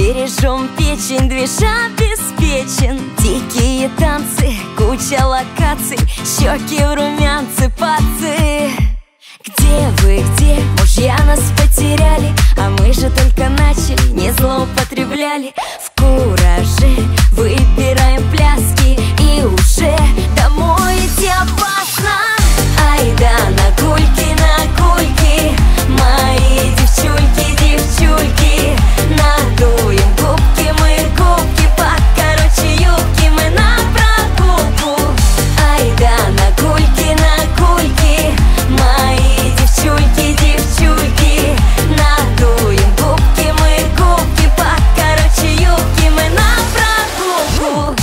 бережем печень, движа обеспечен. Дикие танцы, куча локаций, щеки в румянце, пацы. Где вы, где? Мужья нас потеряли, а мы же только начали, не злоупотребляли. В кураже выбираем пляски, и уже домой идти опасно. Айда на кульки, мои девчульки, девчульки. Надуем губки, мы губки, покороче юбки, мы на прогулку. Айда на кульки, мои девчульки, девчульки. Надуем губки, мы губки, покороче юбки, мы на прогулку.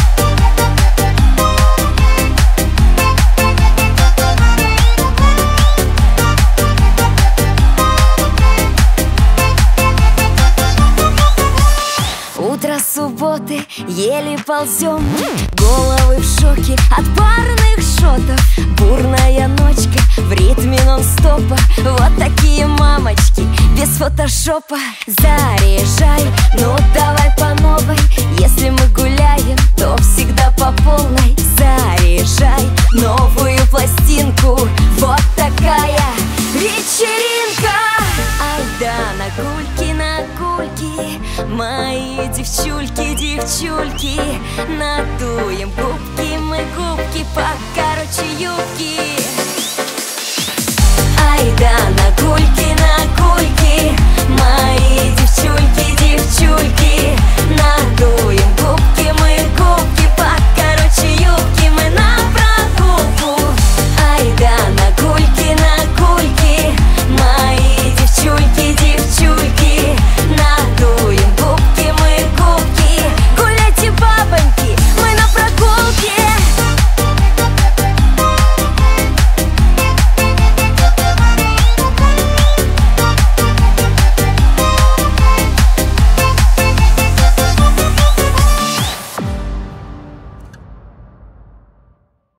Утро субботы, еле ползем, головы в шоке от парных шотов. Бурная ночка в ритме нон-стопа, вот такие мамочки без фотошопа. Заряжай, ну давай по новой, если мы гуляем, то всегда по полной. Заряжай новую пластинку, вот такая вечеринка. Айда на кульки, мои девчульки, девчульки. Надуем губки, мы губки, покороче юбки. Айда на кульки,